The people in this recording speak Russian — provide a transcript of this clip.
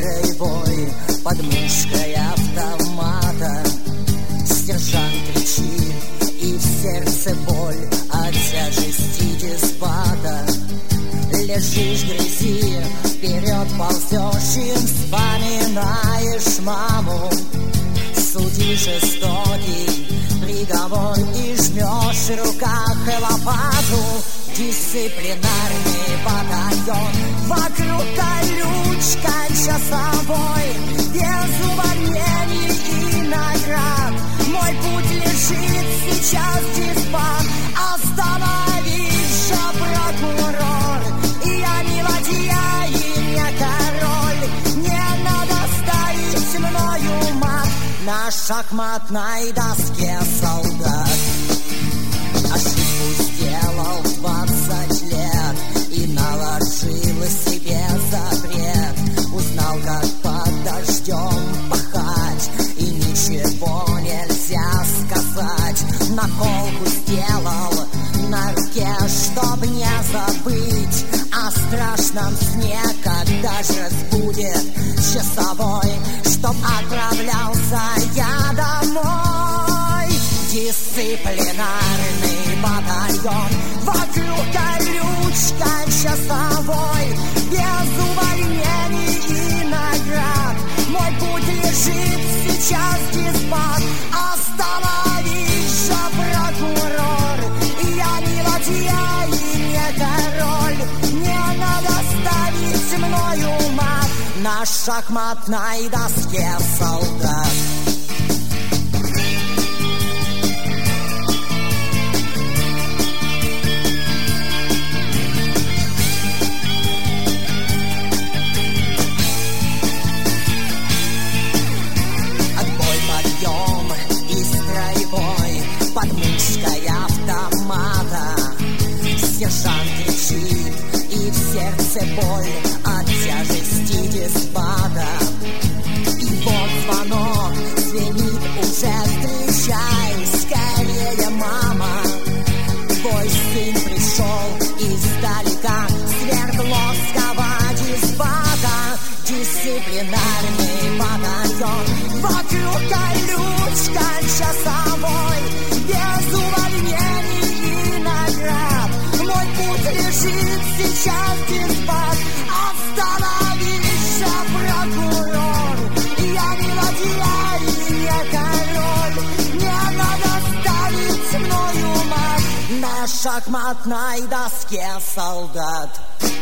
строевой под мушкой автомата. Сержант кричит, и в сердце боль от тяжести деспота. Лежишь в грязи, вперед ползешь и вспоминаешь маму. Суди жестокий приговор и жмешь в руках лопату. Дисциплинарный батальон, вокруг колючка часовой, без увольнений и наград. Мой путь лежит сейчас диспан. Остановись же, прокурор, я не ладья и не король. Не надо ставить мною мат на шахматной доске, солдат. Ошибку сделал 20 лет и наложил себе запрет. Узнал, как под дождем пахать, и ничего нельзя сказать. Наколку сделал на руке, чтоб не забыть о страшном сне, когда же разбудит часовой, чтоб отправлялся я домой. Дисциплинарный батальон, вокруг колючка часовой, без увольнений и наград. Мой путь лежит сейчас диспан. Остановись же, прокурор, я не ладья и не король. Не надо ставить мною мат на шахматной доске, солдат. Под мушкой автомата сержант кричит, и в сердце боль от тяжести деспота. И вот звонок звенит уже, встречай скорее, мама. Твой сын пришел издалека, Свердловского диспота. Дисциплинарный батальон, вокруг колючка часовой, без увольнений и наград. Мой путь лежит сейчас диспот. Остановись же, прокурор, я не ладья и не король. Не надо ставить мною мат на шахматной доске, солдат.